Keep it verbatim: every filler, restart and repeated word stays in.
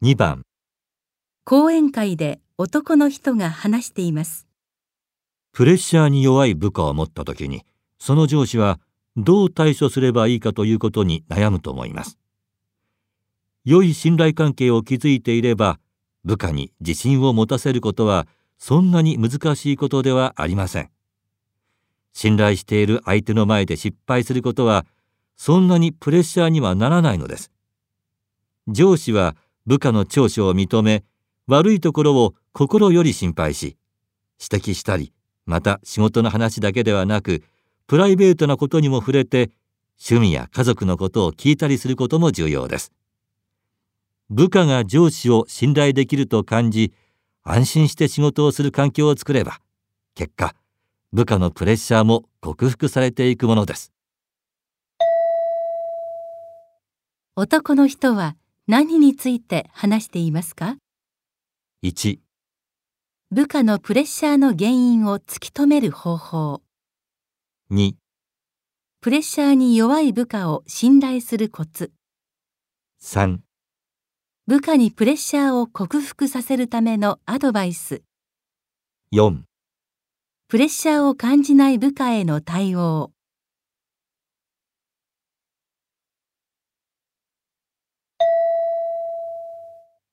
にばん、 講演会で男の人が話しています。 プレッシャーに弱い部下を持ったときに、その上司はどう対処すればいいかということに悩むと思います。良い信頼関係を築いていれば、部下に自信を持たせることはそんなに難しいことではありません。信頼している相手の前で失敗することは、そんなにプレッシャーにはならないのです。上司は部下の長所を認め、悪いところを心より心配し、指摘したり、また仕事の話だけではなく、プライベートなことにも触れて、趣味や家族のことを聞いたりすることも重要です。部下が上司を信頼できると感じ、安心して仕事をする環境を作れば、結果、部下のプレッシャーも克服されていくものです。 男の人は何について話していますか？ いち、 部下のプレッシャーの原因を突き止める方法。 に、 プレッシャーに弱い部下を信頼するコツ。 さん、 部下にプレッシャーを克服させるためのアドバイス。 よん、 プレッシャーを感じない部下への対応。